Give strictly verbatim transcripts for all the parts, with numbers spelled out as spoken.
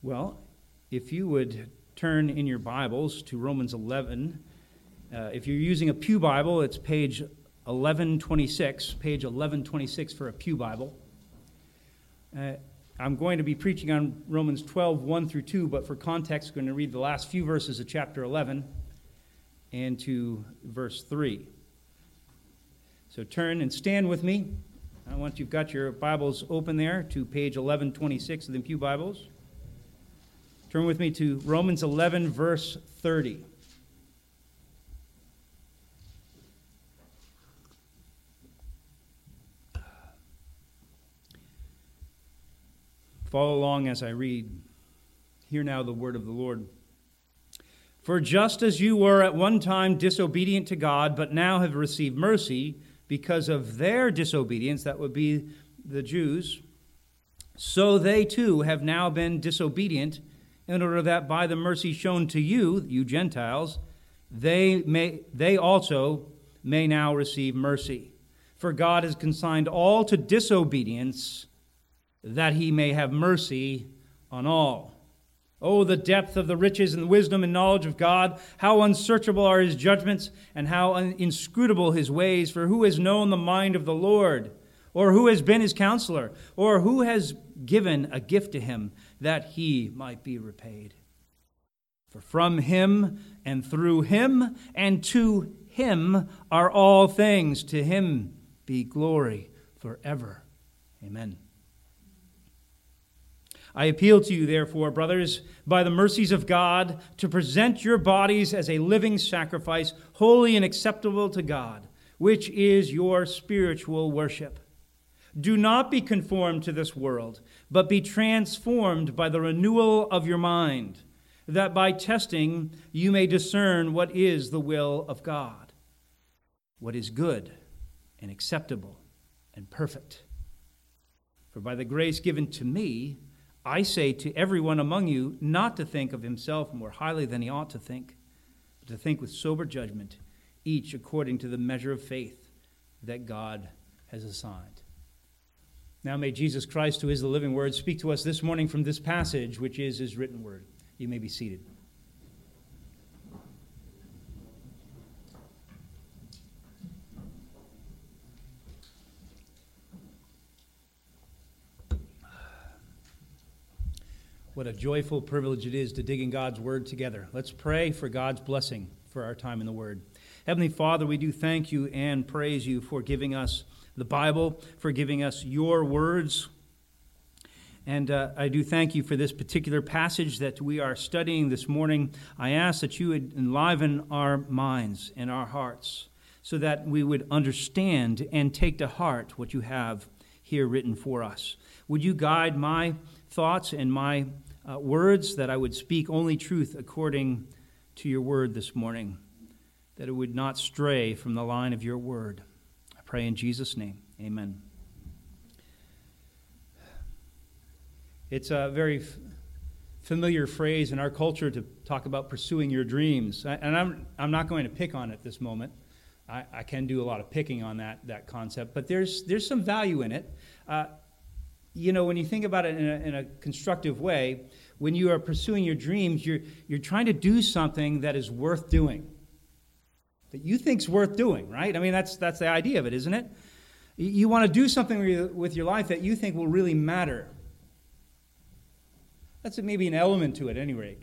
Well, if you would turn in your Bibles to Romans eleven, uh, if you're using a Pew Bible, it's page eleven twenty-six, page eleven twenty-six for a Pew Bible. Uh, I'm going to be preaching on Romans twelve, one through two, but for context, I'm going to read the last few verses of chapter eleven and to verse three. So turn and stand with me. I want you've got your Bibles open there to page eleven twenty-six of the Pew Bibles. Turn with me to Romans eleven, verse thirty. Follow along as I read. Hear now the word of the Lord. For just as you were at one time disobedient to God, but now have received mercy because of their disobedience, that would be the Jews, so they too have now been disobedient, in order that by the mercy shown to you, you Gentiles, they may they also may now receive mercy. For God has consigned all to disobedience, that he may have mercy on all. Oh, the depth of the riches and wisdom and knowledge of God! How unsearchable are his judgments, and how inscrutable his ways! For who has known the mind of the Lord? Or who has been his counselor? Or who has given a gift to him, that he might be repaid? For from him, and through him, and to him are all things. To him be glory forever. Amen. I appeal to you, therefore, brothers, by the mercies of God, to present your bodies as a living sacrifice, holy and acceptable to God, which is your spiritual worship. Do not be conformed to this world, but be transformed by the renewal of your mind, that by testing you may discern what is the will of God, what is good and acceptable and perfect. For by the grace given to me, I say to everyone among you not to think of himself more highly than he ought to think, but to think with sober judgment, each according to the measure of faith that God has assigned. Now may Jesus Christ, who is the living word, speak to us this morning from this passage, which is his written word. You may be seated. What a joyful privilege it is to dig in God's word together. Let's pray for God's blessing for our time in the word. Heavenly Father, we do thank you and praise you for giving us the Bible, for giving us your words. And uh, I do thank you for this particular passage that we are studying this morning. I ask that you would enliven our minds and our hearts so that we would understand and take to heart what you have here written for us. Would you guide my thoughts and my uh, words, that I would speak only truth according to your word this morning, that it would not stray from the line of your word. I pray in Jesus' name, amen. It's a very f- familiar phrase in our culture to talk about pursuing your dreams. I, and I'm I'm not going to pick on it this moment. I, I can do a lot of picking on that, that concept, but there's there's some value in it. Uh, you know, when you think about it in a, in a constructive way, when you are pursuing your dreams, you're you're trying to do something that is worth doing, that you think's worth doing, right? I mean, that's that's the idea of it, isn't it? You want to do something with your life that you think will really matter. That's maybe an element to it, at any rate.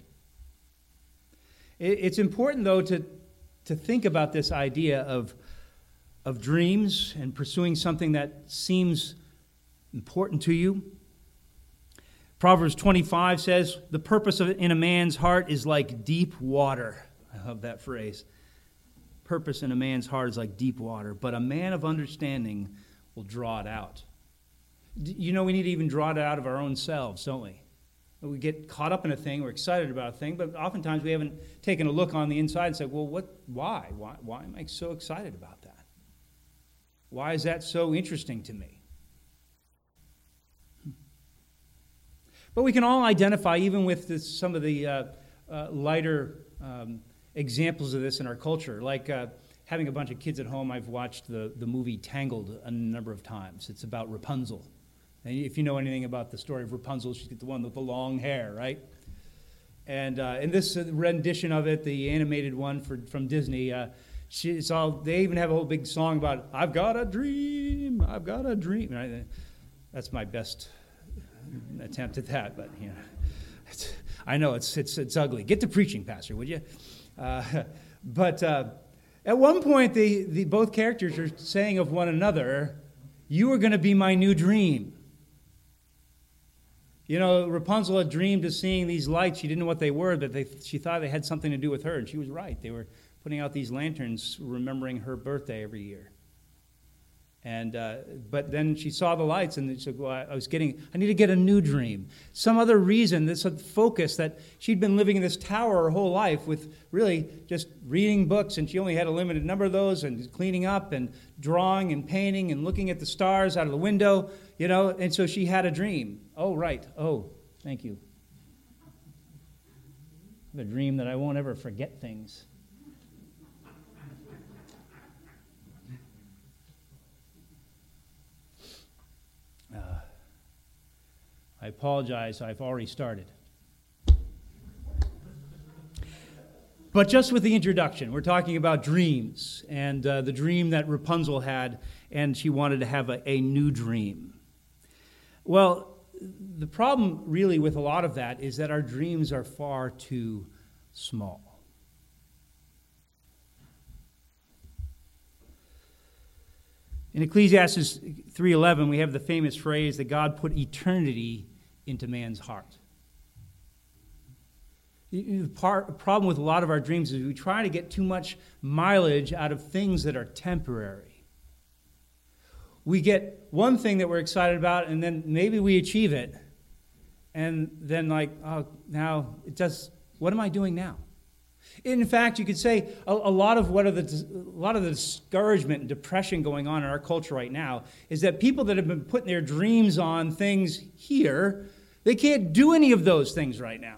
It's important, though, to to think about this idea of of dreams and pursuing something that seems important to you. Proverbs twenty-five says, "The purpose of it in a man's heart is like deep water." I love that phrase. Purpose in a man's heart is like deep water, but a man of understanding will draw it out. You know, we need to even draw it out of our own selves, don't we? We get caught up in a thing, we're excited about a thing, but oftentimes we haven't taken a look on the inside and said, well, what? Why? Why, why am I so excited about that? Why is that so interesting to me? But we can all identify, even with this, some of the uh, uh, lighter um, examples of this in our culture, like uh, having a bunch of kids at home. I've watched the, the movie Tangled a number of times. It's about Rapunzel. And if you know anything about the story of Rapunzel, she's the one with the long hair, right? And uh, in this rendition of it, the animated one for, from Disney, uh, she, it's all, they even have a whole big song about, I've got a dream, I've got a dream. Right? That's my best attempt at that, but you know, it's, I know it's, it's, it's ugly. Get to preaching, Pastor, would you? Uh, but uh, at one point, the, the both characters are saying of one another, you are going to be my new dream. You know, Rapunzel had dreamed of seeing these lights. She didn't know what they were, but they, she thought they had something to do with her, and she was right. They were putting out these lanterns remembering her birthday every year. And uh, but then she saw the lights, and she said, well, I was getting, I need to get a new dream. Some other reason, this focus that she'd been living in this tower her whole life with really just reading books, and she only had a limited number of those, and cleaning up and drawing and painting and looking at the stars out of the window, you know, and so she had a dream. Oh, right. Oh, thank you. I have a dream that I won't ever forget things. Uh, I apologize, I've already started. But just with the introduction, we're talking about dreams, and uh, the dream that Rapunzel had, and she wanted to have a, a new dream. Well, the problem really with a lot of that is that our dreams are far too small. In Ecclesiastes three eleven, we have the famous phrase that God put eternity into man's heart. The part, problem with a lot of our dreams is we try to get too much mileage out of things that are temporary. We get one thing that we're excited about, and then maybe we achieve it, and then like, oh, now it does. What am I doing now? In fact, you could say a, a lot of what are the a lot of the discouragement and depression going on in our culture right now is that people that have been putting their dreams on things here, they can't do any of those things right now.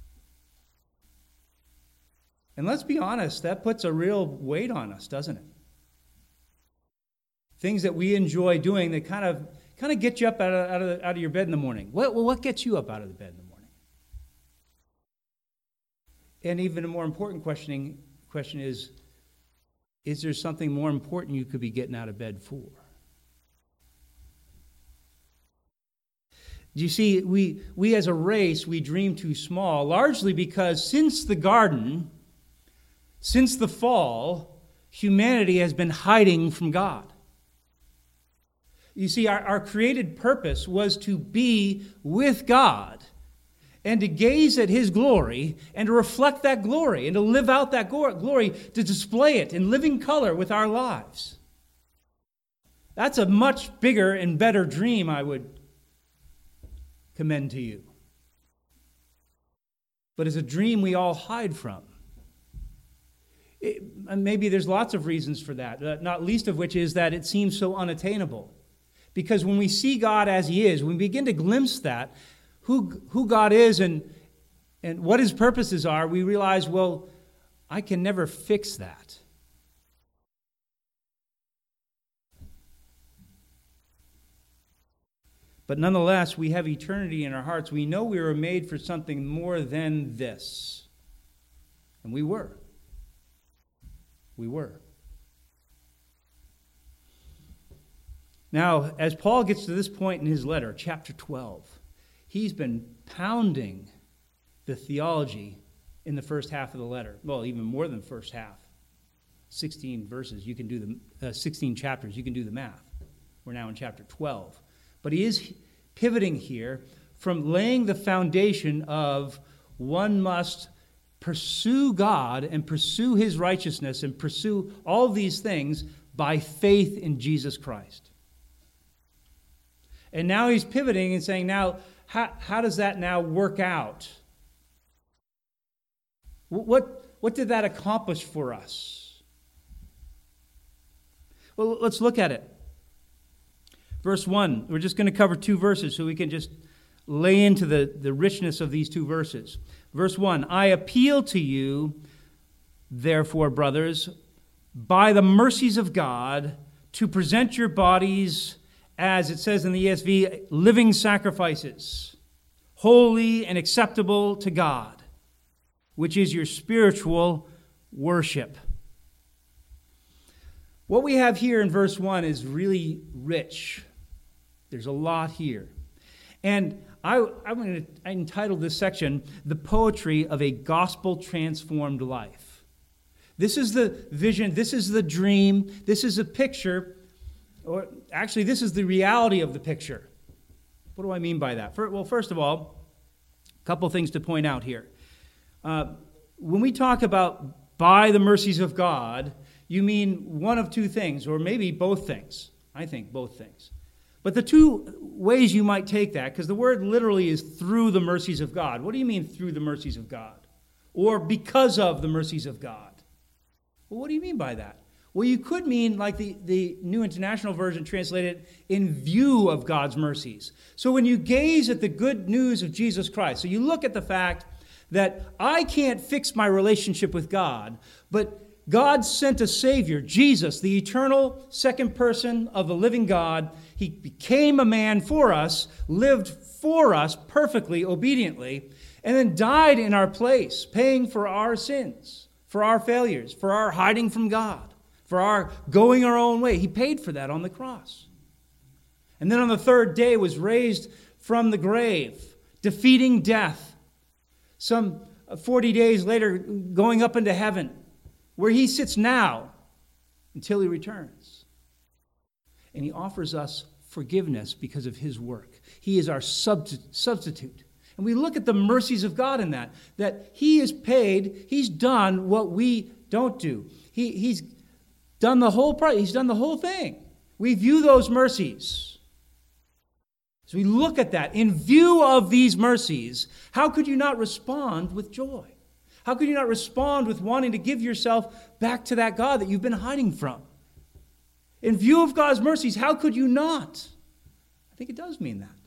And let's be honest, that puts a real weight on us, doesn't it? Things that we enjoy doing that kind of kind of get you up out of, out of, out of your bed in the morning. What, well, what gets you up out of the bed in the morning? And even a more important questioning question is, is there something more important you could be getting out of bed for? You see, we, we as a race, we dream too small, largely because since the garden, since the fall, humanity has been hiding from God. You see, our, our created purpose was to be with God and to gaze at His glory and to reflect that glory and to live out that glory, to display it in living color with our lives. That's a much bigger and better dream I would commend to you. But it's a dream we all hide from. It, and maybe there's lots of reasons for that, uh, not least of which is that it seems so unattainable. Because when we see God as He is, when we begin to glimpse that, who, who God is and, and what His purposes are, we realize, well, I can never fix that. But nonetheless, we have eternity in our hearts. We know we were made for something more than this. And we were. We were. Now, as Paul gets to this point in his letter, chapter twelve, he's been pounding the theology in the first half of the letter. Well, even more than the first half. sixteen verses, you can do the uh, sixteen chapters, you can do the math. We're now in chapter twelve. But he is pivoting here from laying the foundation of one must pursue God and pursue His righteousness and pursue all these things by faith in Jesus Christ. And now he's pivoting and saying, now, how, how does that now work out? What, what did that accomplish for us? Well, let's look at it. Verse one, we're just going to cover two verses so we can just lay into the, the richness of these two verses. Verse one, I appeal to you, therefore, brothers, by the mercies of God, to present your bodies as it says in the E S V, living sacrifices, holy and acceptable to God, which is your spiritual worship. What we have here in verse one is really rich. There's a lot here. And I, I'm going to entitle this section, The Poetry of a Gospel-Transformed Life. This is the vision, this is the dream, this is a picture, or actually this is the reality of the picture. What do I mean by that? Well, first of all, a couple things to point out here. Uh, when we talk about by the mercies of God, you mean one of two things, or maybe both things. I think both things. But the two ways you might take that, because the word literally is through the mercies of God. What do you mean through the mercies of God? Or because of the mercies of God? Well, what do you mean by that? Well, you could mean, like the, the New International Version translated, in view of God's mercies. So when you gaze at the good news of Jesus Christ, so you look at the fact that I can't fix my relationship with God, but God sent a Savior, Jesus, the eternal second person of the living God. He became a man for us, lived for us perfectly, obediently, and then died in our place, paying for our sins, for our failures, for our hiding from God, for our going our own way. He paid for that on the cross. And then on the third day was raised from the grave, defeating death. Some forty days later, going up into heaven, where he sits now until he returns. And he offers us forgiveness because of his work. He is our substitute. And we look at the mercies of God in that, that he has paid, he's done what we don't do. He, he's done the whole part, he's done the whole thing. We view those mercies. So we look at that. In view of these mercies, how could you not respond with joy? How could you not respond with wanting to give yourself back to that God that you've been hiding from? In view of God's mercies, how could you not? I think it does mean that.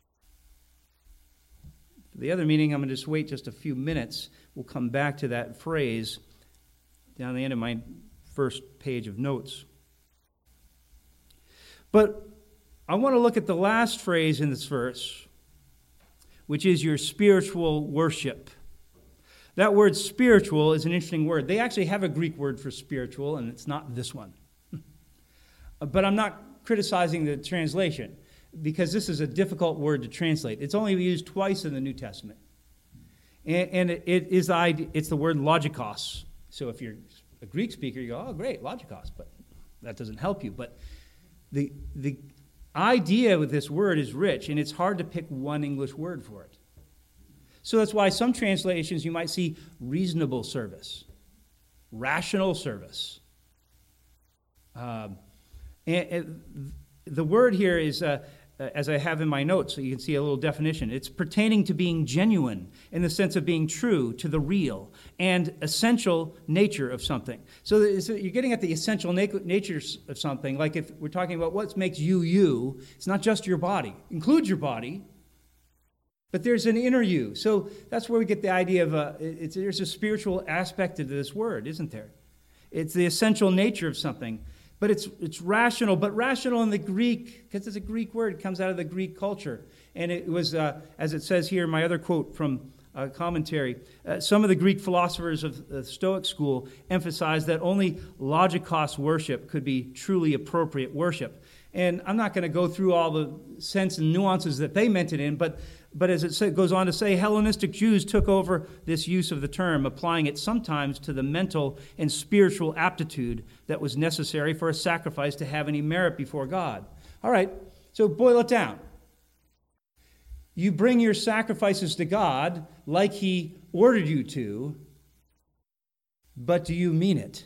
For the other meaning, I'm going to just wait just a few minutes. We'll come back to that phrase down the end of my first page of notes. But I want to look at the last phrase in this verse, which is your spiritual worship. That word spiritual is an interesting word. They actually have a Greek word for spiritual, and it's not this one. But I'm not criticizing the translation, because this is a difficult word to translate. It's only used twice in the New Testament. And, and it, it is the, it's the word logikos. So if you're a Greek speaker, you go, oh, great, logikos. But that doesn't help you. But the, the idea with this word is rich, and it's hard to pick one English word for it. So that's why some translations you might see reasonable service, rational service. Um, and, and the word here is, uh, as I have in my notes, so you can see a little definition. It's pertaining to being genuine in the sense of being true to the real and essential nature of something. So you're getting at the essential nature of something, like if we're talking about what makes you you, it's not just your body. It includes your body, but there's an inner you. So that's where we get the idea of a, it's, there's a spiritual aspect to this word, isn't there? It's the essential nature of something. But it's it's rational, but rational in the Greek, because it's a Greek word, it comes out of the Greek culture. And it was, uh, as it says here in my other quote from a commentary, uh, some of the Greek philosophers of the Stoic school emphasized that only logikos worship could be truly appropriate worship. And I'm not going to go through all the sense and nuances that they meant it in, but But as it goes on to say, Hellenistic Jews took over this use of the term, applying it sometimes to the mental and spiritual aptitude that was necessary for a sacrifice to have any merit before God. All right, so boil it down. You bring your sacrifices to God like He ordered you to, but do you mean it?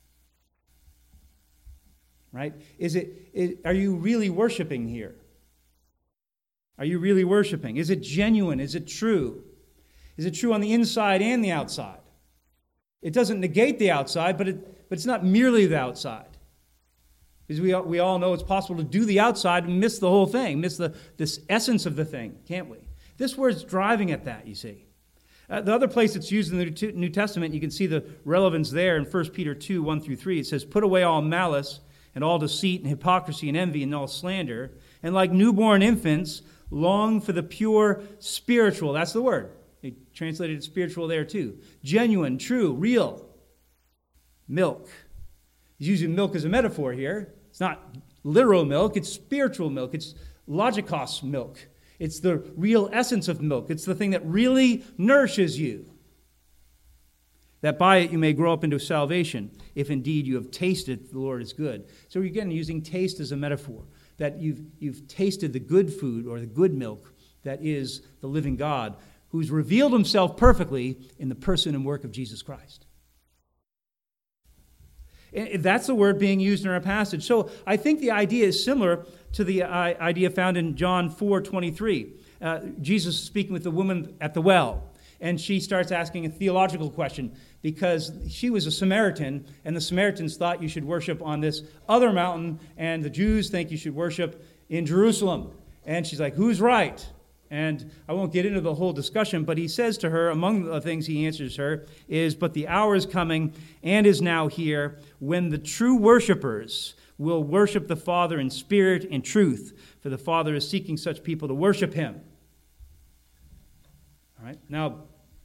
Right? Is it? Is, are you really worshiping here? Are you really worshiping? Is it genuine? Is it true? Is it true on the inside and the outside? It doesn't negate the outside, but it, but it's not merely the outside. Because we all, we all know it's possible to do the outside and miss the whole thing, miss the this essence of the thing, can't we? This word's driving at that, you see. Uh, the other place it's used in the New Testament, you can see the relevance there in First Peter two, one through three. It says, put away all malice and all deceit and hypocrisy and envy and all slander, And like newborn infants, long for the pure spiritual. That's the word. They translated spiritual there too. Genuine, true, real milk. He's using milk as a metaphor here. It's not literal milk. It's spiritual milk. It's logikos milk. It's the real essence of milk. It's the thing that really nourishes you, that by it you may grow up into salvation, if indeed you have tasted the Lord is good. So again, using taste as a metaphor, that you've, you've tasted the good food or the good milk that is the living God, who's revealed himself perfectly in the person and work of Jesus Christ. And that's the word being used in our passage. So I think the idea is similar to the idea found in John four twenty-three. Uh, Jesus is speaking with the woman at the well, and she starts asking a theological question because she was a Samaritan, and the Samaritans thought you should worship on this other mountain, and the Jews think you should worship in Jerusalem. And she's like, who's right? And I won't get into the whole discussion, but he says to her, among the things he answers her, is, but the hour is coming and is now here when the true worshipers will worship the Father in spirit and truth, for the Father is seeking such people to worship him. All right. Now,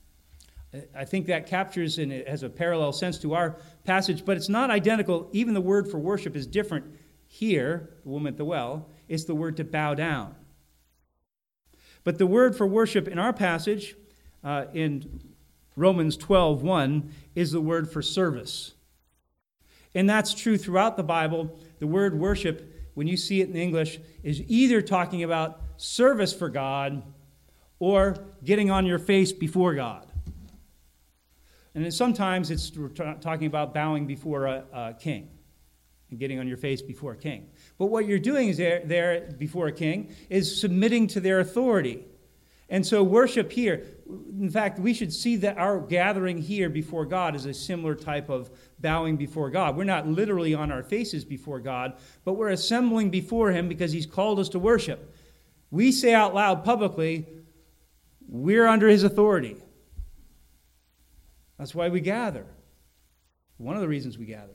I think that captures and it has a parallel sense to our passage, but it's not identical. Even the word for worship is different here, the woman at the well. It's the word to bow down. But the word for worship in our passage, uh, in Romans twelve one, is the word for service. And that's true throughout the Bible. The word worship, when you see it in English, is either talking about service for God or getting on your face before God. And then sometimes it's talking about bowing before a, a king and getting on your face before a king. But what you're doing is there, there before a king is submitting to their authority. And so worship here, in fact, we should see that our gathering here before God is a similar type of bowing before God. We're not literally on our faces before God, but we're assembling before him because he's called us to worship. We say out loud publicly, we're under his authority. That's why we gather. One of the reasons we gather.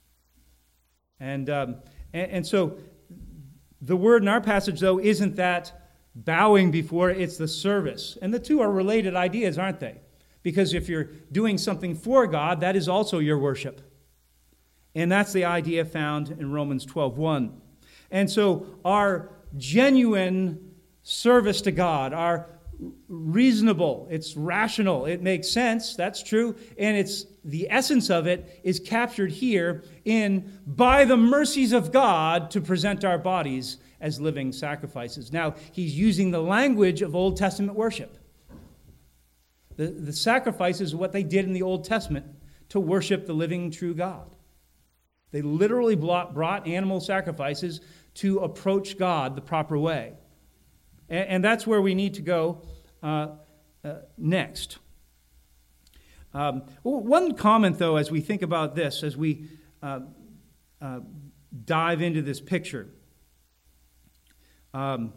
And, um, and and so the word in our passage, though, isn't that bowing before, it's the service. And the two are related ideas, aren't they? Because if you're doing something for God, that is also your worship. And that's the idea found in Romans twelve one. And so our genuine service to God, our reasonable, it's rational, it makes sense, that's true, and it's the essence of it is captured here in by the mercies of God to present our bodies as living sacrifices. Now, he's using the language of Old Testament worship. The, the sacrifices are what they did in the Old Testament to worship the living, true God. They literally brought, brought animal sacrifices to approach God the proper way. And, and that's where we need to go uh, uh, next. Um, one comment, though, as we think about this, as we uh, uh, dive into this picture, um,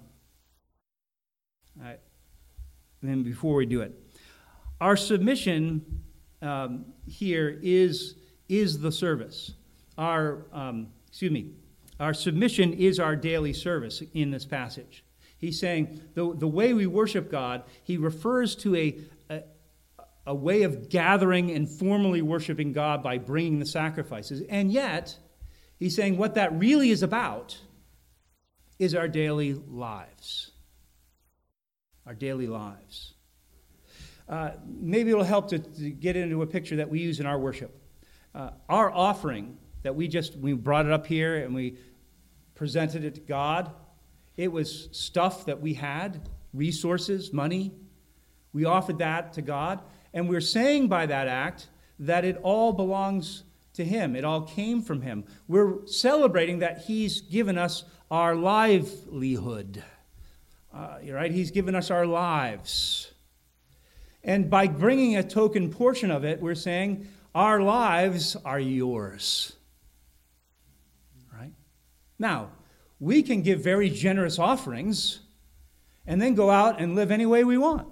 I, then before we do it, our submission um, here is is the service. Our um, excuse me, our submission is our daily service in this passage. He's saying the the way we worship God, he refers to a, a a way of gathering and formally worshiping God by bringing the sacrifices. And yet, he's saying what that really is about is our daily lives. Our daily lives. Uh, maybe it'll help to, to get into a picture that we use in our worship. Uh, our offering that we just, we brought it up here and we presented it to God. It was stuff that we had, resources, money. We offered that to God. And we're saying by that act that it all belongs to him. It all came from him. We're celebrating that he's given us our livelihood. Uh, right? He's given us our lives. And by bringing a token portion of it, we're saying our lives are yours. Right? Now, we can give very generous offerings and then go out and live any way we want.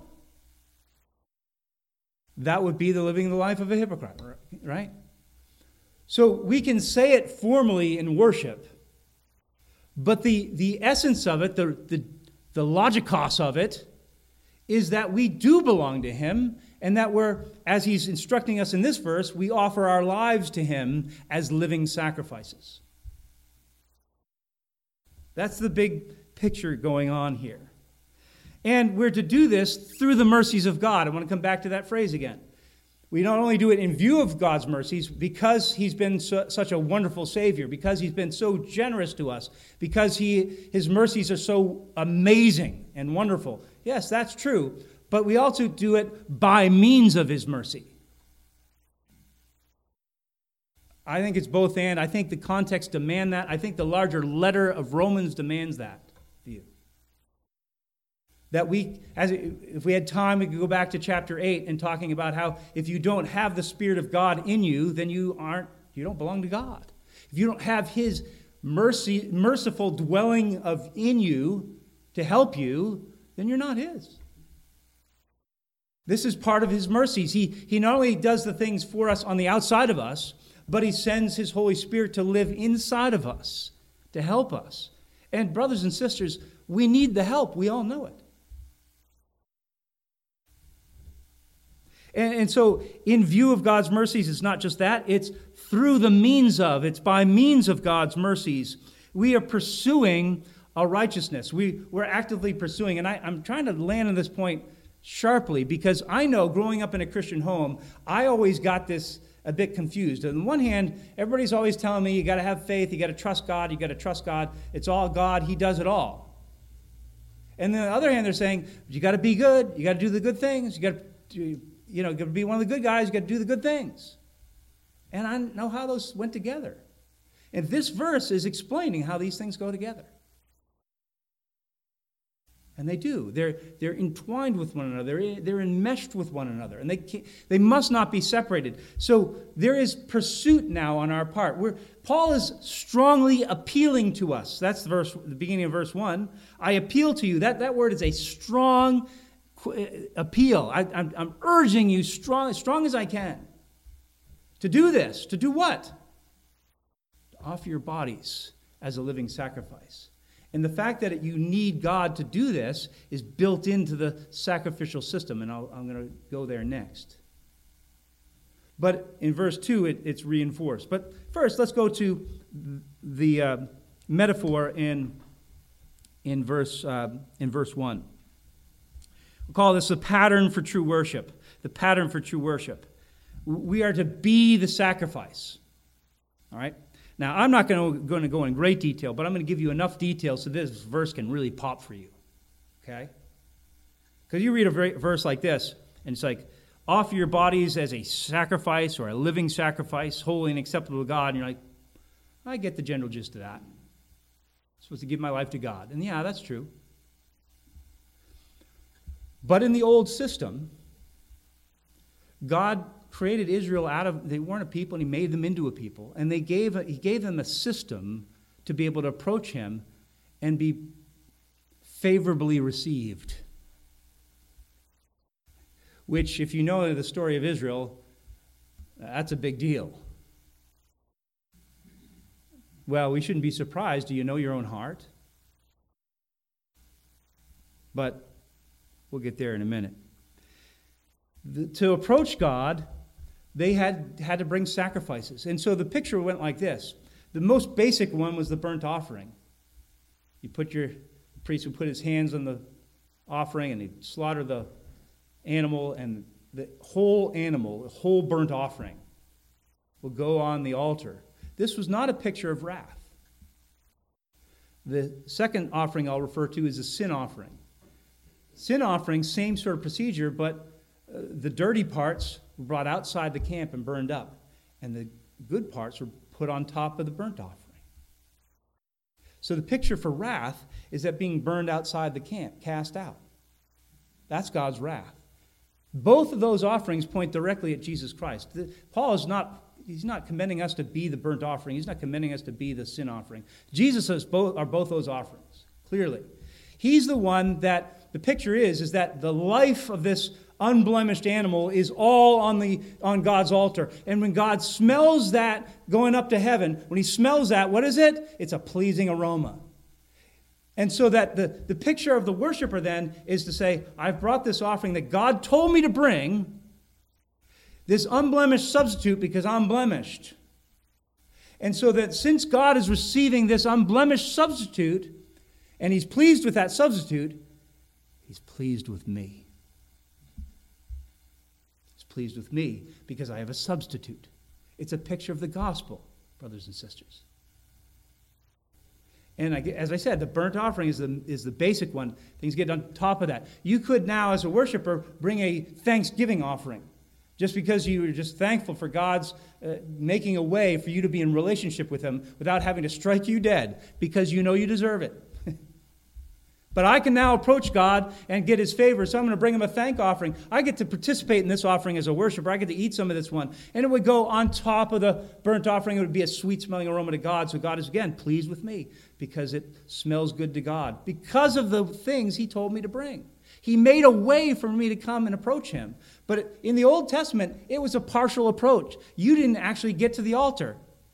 That would be the living the life of a hypocrite, right? So we can say it formally in worship, But the, the essence of it, the, the, the logikos of it, is that we do belong to him, and that we're, as he's instructing us in this verse, we offer our lives to him as living sacrifices. That's the big picture going on here. And we're to do this through the mercies of God. I want to come back to that phrase again. We not only do it in view of God's mercies, because he's been so, such a wonderful Savior, because he's been so generous to us, because he, his mercies are so amazing and wonderful. Yes, that's true. But we also do it by means of his mercy. I think it's both and. I think the context demands that. I think the larger letter of Romans demands that view. That we, as if we had time, we could go back to chapter eight and talking about how if you don't have the Spirit of God in you, then you aren't, you don't belong to God. If you don't have his mercy, merciful dwelling of in you to help you, then you're not his. This is part of his mercies. He, he not only does the things for us on the outside of us, but he sends his Holy Spirit to live inside of us, to help us. And brothers and sisters, we need the help. We all know it. And, and so, in view of God's mercies, it's not just that. It's through the means of, it's by means of God's mercies. We are pursuing a righteousness. We, we're actively pursuing. And I, I'm trying to land on this point sharply, because I know growing up in a Christian home, I always got this a bit confused. On the one hand, everybody's always telling me you got to have faith, you got to trust God, you got to trust God. It's all God, he does it all. And then on the other hand, they're saying you got to be good, you got to do the good things, you got to, you know, got to be one of the good guys, you got to do the good things. And I know how those went together. And this verse is explaining how these things go together. And they do. They're, they're entwined with one another. They're, they're enmeshed with one another. And they can't, they must not be separated. So there is pursuit now on our part. We're, Paul is strongly appealing to us. That's the verse, the beginning of verse one. I appeal to you. That, that word is a strong appeal. I, I'm, I'm urging you strong, as strong as I can to do this. To do what? To offer your bodies as a living sacrifice. And the fact that you need God to do this is built into the sacrificial system, and I'll, I'm going to go there next. But in verse two, it, it's reinforced. But first, let's go to the uh, metaphor in, in, verse, uh, in verse one. We'll call this the pattern for true worship. The pattern for true worship. We are to be the sacrifice. All right? Now, I'm not going to, going to go in great detail, but I'm going to give you enough detail so this verse can really pop for you. Okay? Because you read a verse like this, and it's like, offer your bodies as a sacrifice or a living sacrifice, holy and acceptable to God, and you're like, I get the general gist of that. I'm supposed to give my life to God. And yeah, that's true. But in the old system, God created Israel out of, they weren't a people, and he made them into a people. And they gave a, he gave them a system to be able to approach him and be favorably received. Which, if you know the story of Israel, that's a big deal. Well, we shouldn't be surprised. Do you know your own heart? But we'll get there in a minute. The, to approach God, they had, had to bring sacrifices. And so the picture went like this. The most basic one was the burnt offering. You put your, the priest would put his hands on the offering, and he'd slaughter the animal, and the whole animal, the whole burnt offering, will go on the altar. This was not a picture of wrath. The second offering I'll refer to is a sin offering. Sin offering, same sort of procedure, but uh, the dirty parts were brought outside the camp and burned up, and the good parts were put on top of the burnt offering. So the picture for wrath is that being burned outside the camp, cast out. That's God's wrath. Both of those offerings point directly at Jesus Christ. The, Paul is not, he's not commending us to be the burnt offering. He's not commending us to be the sin offering. Jesus is both, are both those offerings, clearly. He's the one that, the picture is, is that the life of this unblemished animal is all on the on God's altar. And when God smells that going up to heaven, when he smells that, what is it? It's a pleasing aroma. And so that the, the picture of the worshiper then is to say, I've brought this offering that God told me to bring, this unblemished substitute because I'm blemished. And so that since God is receiving this unblemished substitute, and he's pleased with that substitute, he's pleased with me. He's pleased with me because I have a substitute. It's a picture of the gospel, brothers and sisters. And I, as I said, the burnt offering is the, is the basic one. Things get on top of that. You could now, as a worshiper, bring a thanksgiving offering. Just because you are just thankful for God's uh, making a way for you to be in relationship with him without having to strike you dead because you know you deserve it. But I can now approach God and get his favor, so I'm going to bring him a thank offering. I get to participate in this offering as a worshiper. I get to eat some of this one. And it would go on top of the burnt offering. It would be a sweet-smelling aroma to God. So God is, again, pleased with me because it smells good to God. Because of the things he told me to bring. He made a way for me to come and approach him. But in the Old Testament, it was a partial approach. You didn't actually get to the altar.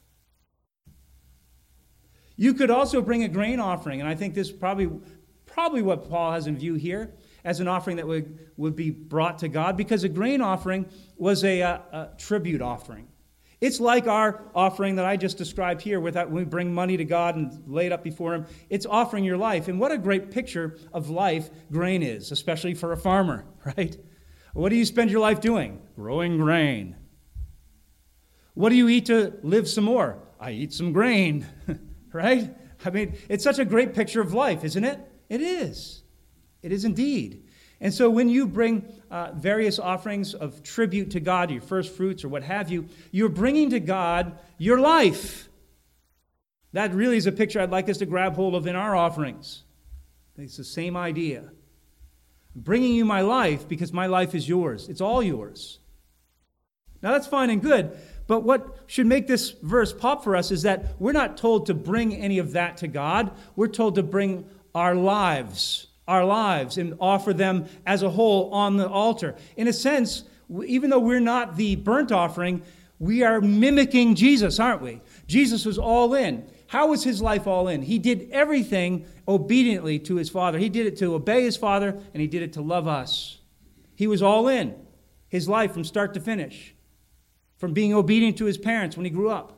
You could also bring a grain offering, and I think this probably... Probably what Paul has in view here as an offering that would, would be brought to God, because a grain offering was a, a, a tribute offering. It's like our offering that I just described here, with that when we bring money to God and lay it up before him. It's offering your life. And what a great picture of life grain is, especially for a farmer, right? What do you spend your life doing? Growing grain. What do you eat to live some more? I eat some grain, right? I mean, it's such a great picture of life, isn't it? It is. It is indeed. And so when you bring uh, various offerings of tribute to God, your first fruits or what have you, you're bringing to God your life. That really is a picture I'd like us to grab hold of in our offerings. It's the same idea. I'm bringing you my life because my life is yours. It's all yours. Now that's fine and good, but what should make this verse pop for us is that we're not told to bring any of that to God. We're told to bring our lives, our lives, and offer them as a whole on the altar. In a sense, even though we're not the burnt offering, we are mimicking Jesus, aren't we? Jesus was all in. How was his life all in? He did everything obediently to his Father. He did it to obey his Father, and he did it to love us. He was all in. His life from start to finish. From being obedient to his parents when he grew up,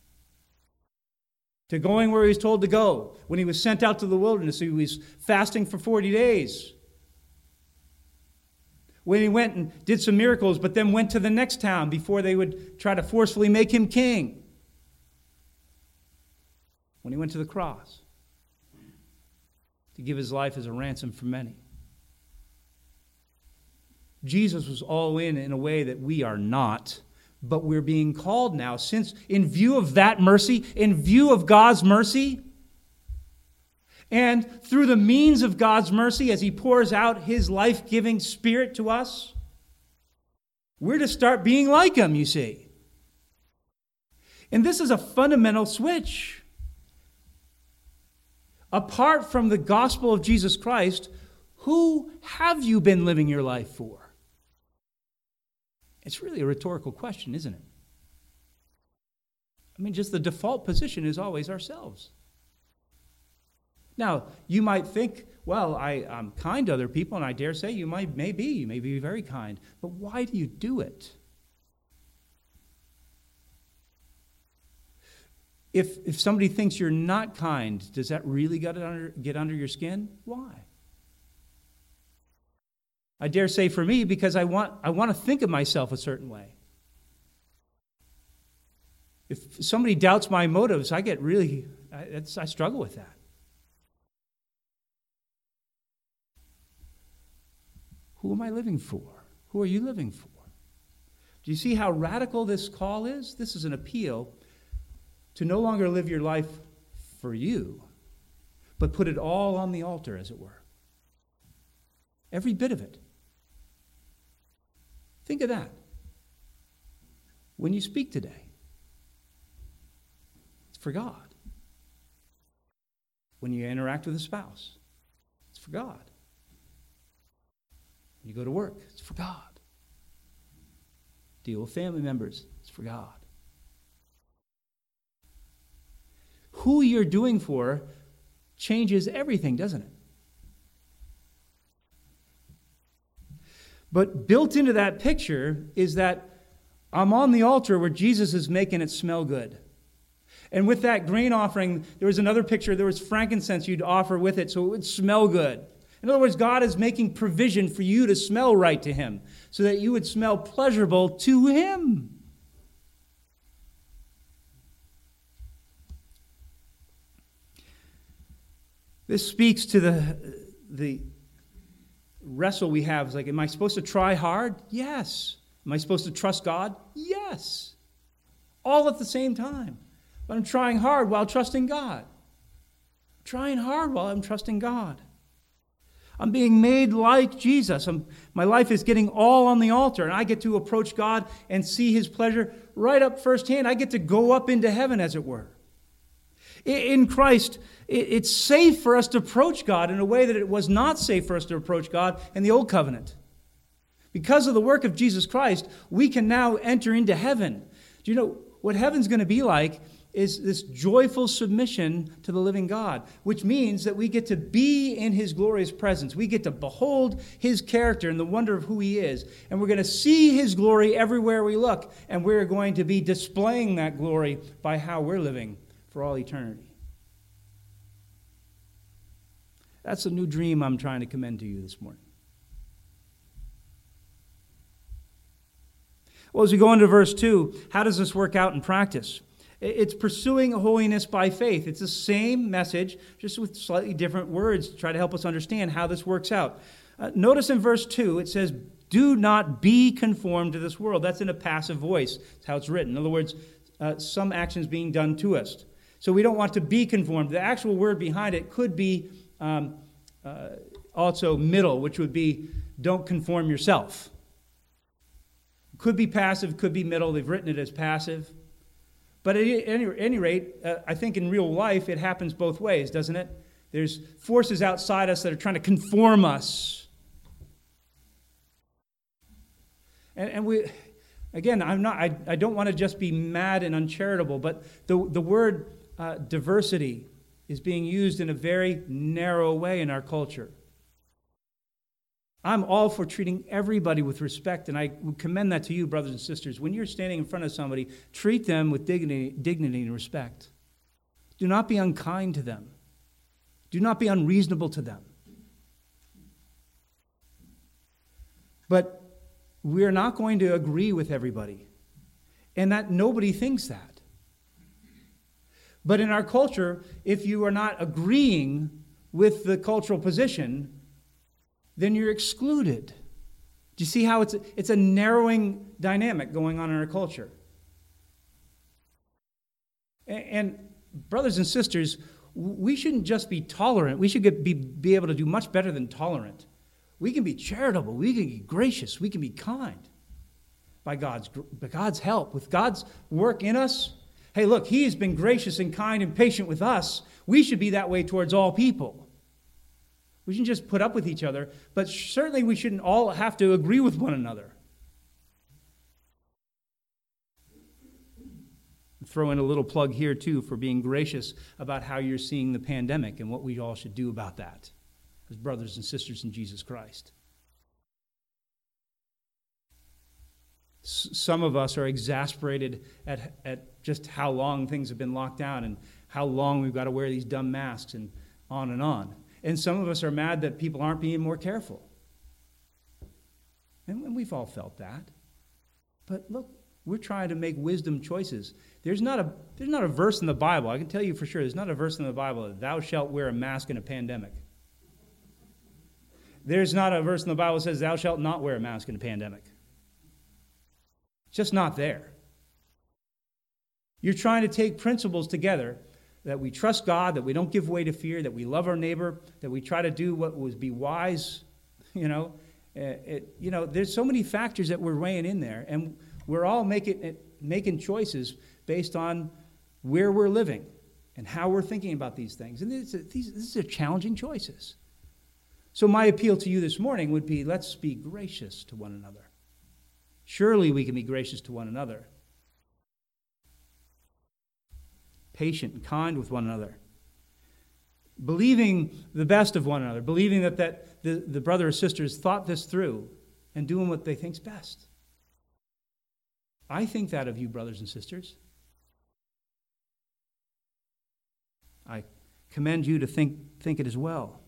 to going where he was told to go. When he was sent out to the wilderness, he was fasting for forty days. When he went and did some miracles, but then went to the next town before they would try to forcefully make him king. When he went to the cross to give his life as a ransom for many. Jesus was all in in a way that we are not. But we're being called now, since in view of that mercy, in view of God's mercy, and through the means of God's mercy as he pours out his life-giving Spirit to us, we're to start being like him, you see. And this is a fundamental switch. Apart from the gospel of Jesus Christ, who have you been living your life for? It's really a rhetorical question, isn't it? I mean, just the default position is always ourselves. Now, you might think, well, I, I'm kind to other people, and I dare say you might, may be, you may be very kind. But why do you do it? If, if somebody thinks you're not kind, does that really get under, get under your skin? Why? I dare say for me, because I want I want to think of myself a certain way. If somebody doubts my motives, I get really, I, it's, I struggle with that. Who am I living for? Who are you living for? Do you see how radical this call is? This is an appeal to no longer live your life for you, but put it all on the altar, as it were. Every bit of it. Think of that. When you speak today, it's for God. When you interact with a spouse, it's for God. When you go to work, it's for God. Deal with family members, it's for God. Who you're doing for changes everything, doesn't it? But built into that picture is that I'm on the altar where Jesus is making it smell good. And with that grain offering, there was another picture. There was frankincense you'd offer with it so it would smell good. In other words, God is making provision for you to smell right to Him so that you would smell pleasurable to Him. This speaks to the, the wrestle we have. It's like, am I supposed to try hard? Yes. Am I supposed to trust God? Yes. All at the same time. But I'm trying hard while trusting God. I'm trying hard while I'm trusting God. I'm being made like Jesus. I'm, my life is getting all on the altar, and I get to approach God and see His pleasure right up firsthand. I get to go up into heaven, as it were. In Christ, it's safe for us to approach God in a way that it was not safe for us to approach God in the Old Covenant. Because of the work of Jesus Christ, we can now enter into heaven. Do you know what heaven's going to be like? Is this joyful submission to the living God, which means that we get to be in His glorious presence. We get to behold His character and the wonder of who He is. And we're going to see His glory everywhere we look. And we're going to be displaying that glory by how we're living for all eternity. That's a new dream I'm trying to commend to you this morning. Well, as we go into verse two, how does this work out in practice? It's pursuing holiness by faith. It's the same message, just with slightly different words to try to help us understand how this works out. Uh, notice in verse two, it says, do not be conformed to this world. That's in a passive voice. That's how it's written. In other words, uh, some actions being done to us. So we don't want to be conformed. The actual word behind it could be um, uh, also middle, which would be don't conform yourself. Could be passive, could be middle. They've written it as passive. But at any, any rate, uh, I think in real life it happens both ways, doesn't it? There's forces outside us that are trying to conform us. And, and we, again, I'm not. I, I don't want to just be mad and uncharitable, but the, the word uh, diversity is being used in a very narrow way in our culture. I'm all for treating everybody with respect, and I would commend that to you, brothers and sisters. When you're standing in front of somebody, treat them with dignity, dignity and respect. Do not be unkind to them. Do not be unreasonable to them. But we're not going to agree with everybody, and that nobody thinks that. But in our culture, if you are not agreeing with the cultural position, then you're excluded. Do you see how it's a, it's a narrowing dynamic going on in our culture? And, and brothers and sisters, we shouldn't just be tolerant. We should get, be, be able to do much better than tolerant. We can be charitable. We can be gracious. We can be kind by God's, by God's help. With God's work in us, hey, look, He has been gracious and kind and patient with us. We should be that way towards all people. We shouldn't just put up with each other, but certainly we shouldn't all have to agree with one another. Throw in a little plug here, too, for being gracious about how you're seeing the pandemic and what we all should do about that as brothers and sisters in Jesus Christ. S- some of us are exasperated at, at just how long things have been locked down and how long we've got to wear these dumb masks and on and on. And some of us are mad that people aren't being more careful. And we've all felt that. But look, we're trying to make wisdom choices. There's not a there's not a verse in the Bible, I can tell you for sure, there's not a verse in the Bible that thou shalt wear a mask in a pandemic. There's not a verse in the Bible that says thou shalt not wear a mask in a pandemic. It's just not there. You're trying to take principles together that we trust God, that we don't give way to fear, that we love our neighbor, that we try to do what would be wise. You know, it, you know, there's so many factors that we're weighing in there, and we're all making making choices based on where we're living and how we're thinking about these things. And these, these, these are challenging choices. So my appeal to you this morning would be, let's be gracious to one another. Surely we can be gracious to one another. Patient and kind with one another. believing the best of one another, believing that, that the, the brother or sisters thought this through and doing what they think's best. I think that of you, brothers and sisters. I commend you to think, think it as well.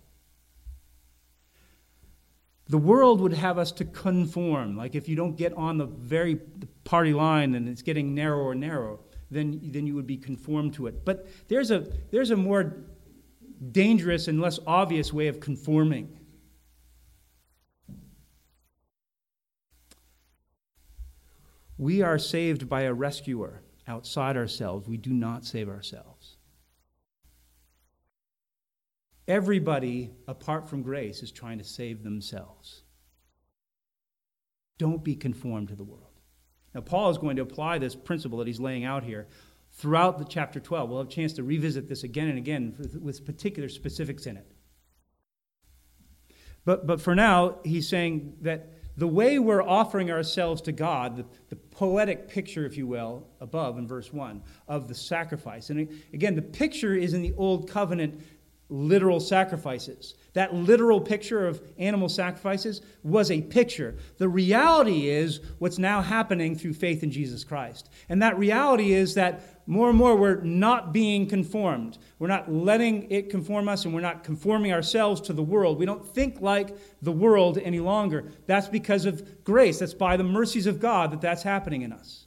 The world would have us to conform. Like if you don't get on the very party line and it's getting narrower and narrower, then, then you would be conformed to it. But there's a, there's a more dangerous and less obvious way of conforming. We are saved by a rescuer outside ourselves. We do not save ourselves. Everybody, apart from grace, is trying to save themselves. Don't be conformed to the world. Now, Paul is going to apply this principle that he's laying out here throughout the chapter twelve. We'll have a chance to revisit this again and again with, with particular specifics in it. But, but for now, he's saying that the way we're offering ourselves to God, the, the poetic picture, if you will, above in verse one, of the sacrifice. And again, the picture is in the Old Covenant literal sacrifices. That literal picture of animal sacrifices was a picture. The reality is what's now happening through faith in Jesus Christ. And that reality is that more and more we're not being conformed. We're not letting it conform us, and we're not conforming ourselves to the world. We don't think like the world any longer. That's because of grace. That's by the mercies of God that that's happening in us.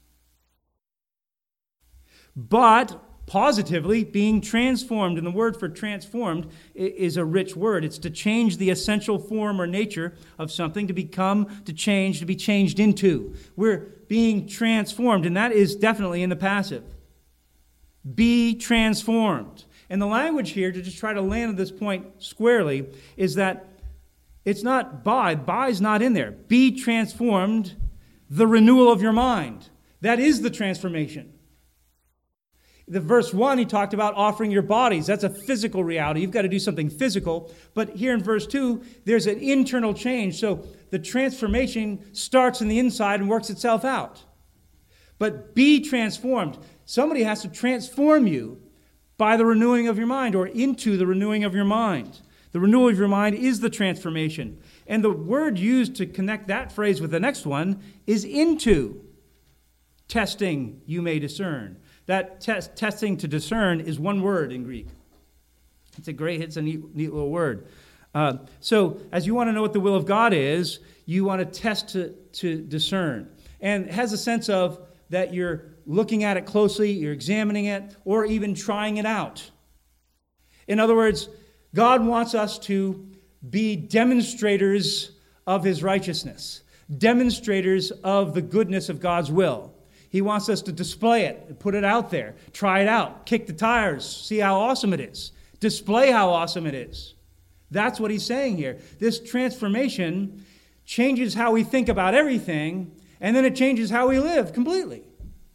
But positively, being transformed, and the word for transformed is a rich word. It's to change the essential form or nature of something, to become, to change, to be changed into. We're being transformed, and that is definitely in the passive. Be transformed. And the language here, to just try to land at this point squarely, is that it's not by. By is not in there. Be transformed, the renewal of your mind. That is the transformation. The verse one, he talked about offering your bodies. That's a physical reality. You've got to do something physical. But here in verse two, there's an internal change. So the transformation starts in the inside and works itself out. But be transformed. Somebody has to transform you by the renewing of your mind, or into the renewing of your mind. The renewal of your mind is the transformation. And the word used to connect that phrase with the next one is into. Testing, you may discern. That test, testing to discern is one word in Greek. It's a great, it's a neat, neat little word. Uh, so as you want to know what the will of God is, you want to test to, to discern. And it has a sense of that you're looking at it closely, you're examining it, or even trying it out. In other words, God wants us to be demonstrators of his righteousness, demonstrators of the goodness of God's will. He wants us to display it, put it out there, try it out, kick the tires, see how awesome it is, display how awesome it is. That's what he's saying here. This transformation changes how we think about everything, and then it changes how we live completely.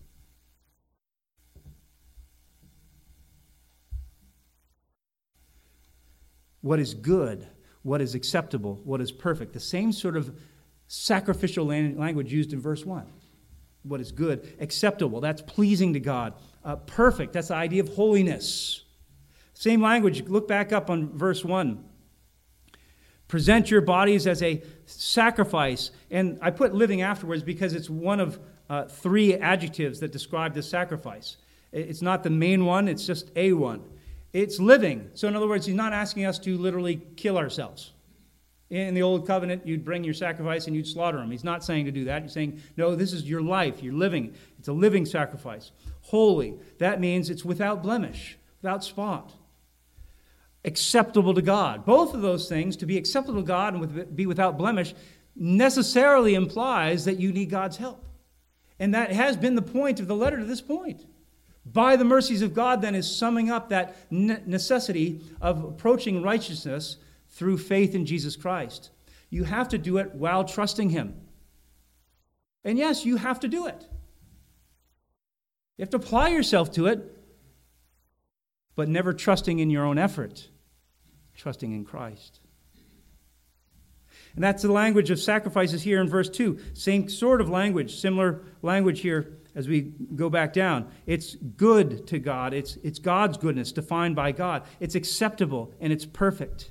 What is good, what is acceptable, what is perfect. The same sort of sacrificial language used in verse one. What is good, acceptable, that's pleasing to God. Uh, perfect, that's the idea of holiness. Same language, look back up on verse one. Present your bodies as a sacrifice. And I put living afterwards because it's one of uh, three adjectives that describe this sacrifice. It's not the main one, it's just a one. It's living. So in other words, he's not asking us to literally kill ourselves. In the Old Covenant, you'd bring your sacrifice and you'd slaughter them. He's not saying to do that. He's saying, no, this is your life. You're living. It's a living sacrifice. Holy. That means it's without blemish, without spot. Acceptable to God. Both of those things, to be acceptable to God and be without blemish, necessarily implies that you need God's help. And that has been the point of the letter to this point. By the mercies of God, then, is summing up that necessity of approaching righteousness through faith in Jesus Christ. You have to do it while trusting him. And yes, you have to do it. You have to apply yourself to it, but never trusting in your own effort, trusting in Christ. And that's the language of sacrifices here in verse two. Same sort of language, similar language here as we go back down. It's good to God. It's, it's God's goodness defined by God. It's acceptable and it's perfect.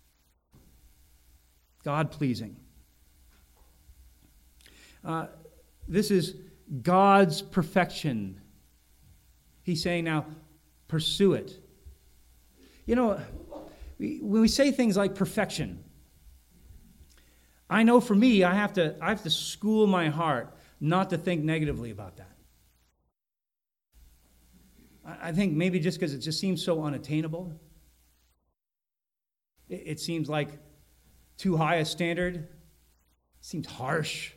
God-pleasing. Uh, this is God's perfection. He's saying now, pursue it. You know, we, when we say things like perfection, I know for me, I have to, I have to school my heart not to think negatively about that. I, I think maybe just because it just seems so unattainable. It, it seems like too high a standard. It seems harsh.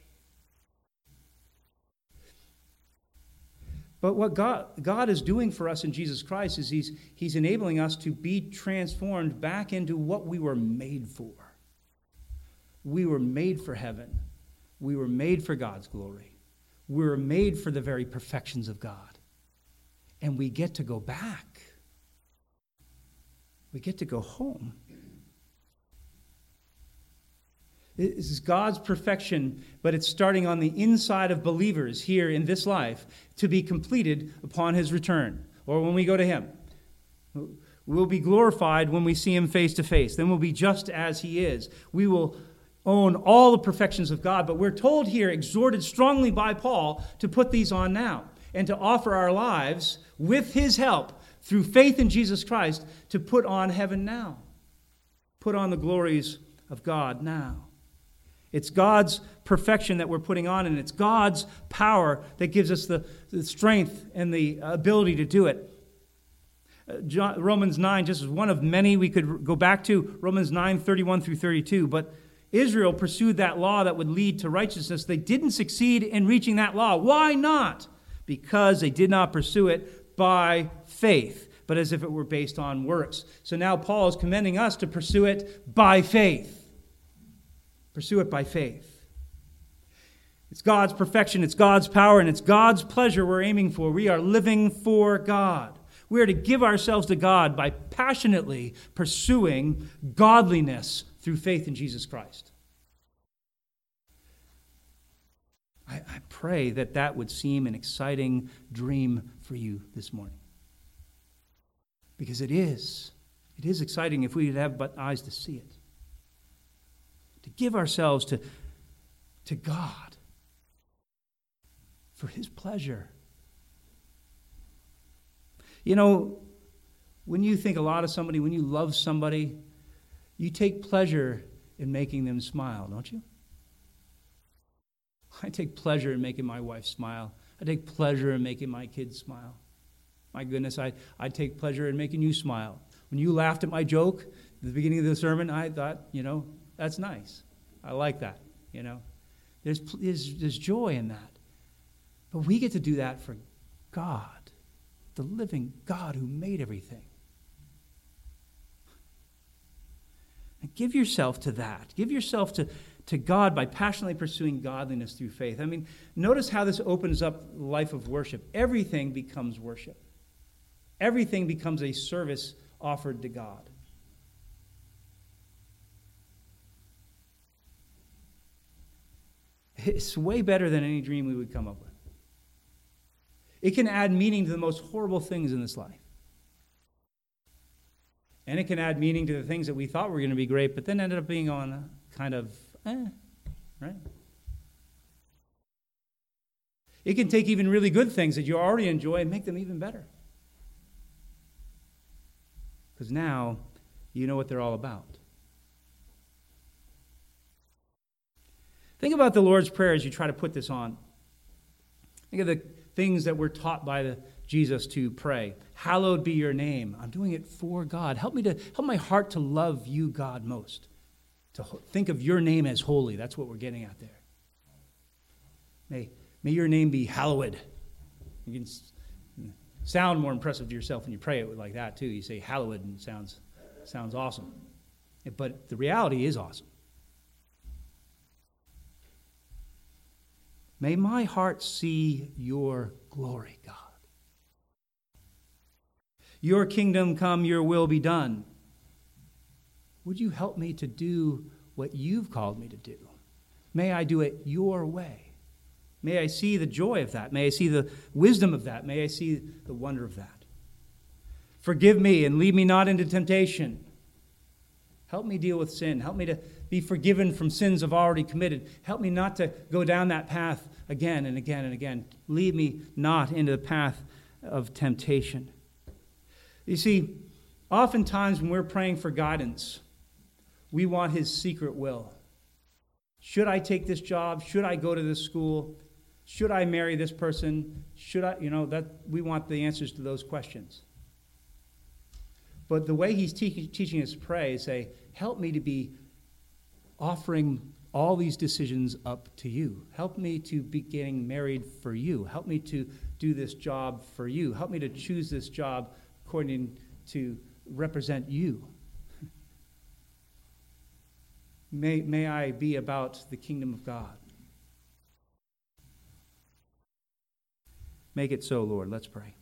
But what God, God is doing for us in Jesus Christ is he's, he's enabling us to be transformed back into what we were made for. We were made for heaven. We were made for God's glory. We were made for the very perfections of God. And we get to go back. We get to go home. This is God's perfection, but it's starting on the inside of believers here in this life to be completed upon his return, or when we go to him. We'll be glorified when we see him face to face. Then we'll be just as he is. We will own all the perfections of God, but we're told here, exhorted strongly by Paul, to put these on now and to offer our lives with his help through faith in Jesus Christ to put on heaven now. Put on the glories of God now. It's God's perfection that we're putting on, and it's God's power that gives us the, the strength and the ability to do it. Uh, John, Romans nine, just as one of many we could go back to, Romans nine, thirty-one through thirty-two. But Israel pursued that law that would lead to righteousness. They didn't succeed in reaching that law. Why not? Because they did not pursue it by faith, but as if it were based on works. So now Paul is commending us to pursue it by faith. Pursue it by faith. It's God's perfection, it's God's power, and it's God's pleasure we're aiming for. We are living for God. We are to give ourselves to God by passionately pursuing godliness through faith in Jesus Christ. I, I pray that that would seem an exciting dream for you this morning. Because it is. It is exciting if we could have but eyes to see it. To give ourselves to, to God for his pleasure. You know, when you think a lot of somebody, when you love somebody, you take pleasure in making them smile, don't you? I take pleasure in making my wife smile. I take pleasure in making my kids smile. My goodness, I, I take pleasure in making you smile. When you laughed at my joke at the beginning of the sermon, I thought, you know, that's nice. I like that, you know. There's, there's, there's joy in that. But we get to do that for God, the living God who made everything. And give yourself to that. Give yourself to, to God by passionately pursuing godliness through faith. I mean, notice how this opens up life of worship. Everything becomes worship. Everything becomes a service offered to God. It's way better than any dream we would come up with. It can add meaning to the most horrible things in this life. And it can add meaning to the things that we thought were going to be great, but then ended up being on a kind of, eh, right? It can take even really good things that you already enjoy and make them even better. Because now you know what they're all about. Think about the Lord's Prayer as you try to put this on. Think of the things that we're taught by the, Jesus to pray. Hallowed be your name. I'm doing it for God. Help me to help my heart to love you, God, most. To ho- think of your name as holy. That's what we're getting at there. May, may your name be hallowed. You can s- sound more impressive to yourself when you pray it like that, too. You say hallowed and it sounds, sounds awesome. But the reality is awesome. May my heart see your glory, God. Your kingdom come, your will be done. Would you help me to do what you've called me to do? May I do it your way. May I see the joy of that. May I see the wisdom of that. May I see the wonder of that. Forgive me and lead me not into temptation. Help me deal with sin. Help me to be forgiven from sins I've already committed. Help me not to go down that path again and again and again. Lead me not into the path of temptation. You see, oftentimes when we're praying for guidance, we want his secret will. Should I take this job? Should I go to this school? Should I marry this person? Should I, you know, that we want the answers to those questions. But the way he's te- teaching us to pray is say, help me to be offering all these decisions up to you. Help me to be getting married for you. Help me to do this job for you. Help me to choose this job according to represent you. May, may I be about the kingdom of God. Make it so, Lord. Let's pray.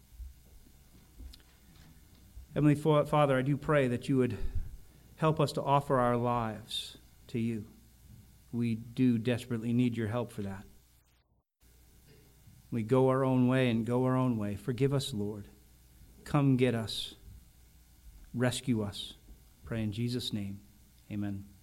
Heavenly Father, I do pray that you would help us to offer our lives to you. We do desperately need your help for that. We go our own way and go our own way. Forgive us, Lord. Come get us. Rescue us. Pray in Jesus' name. Amen.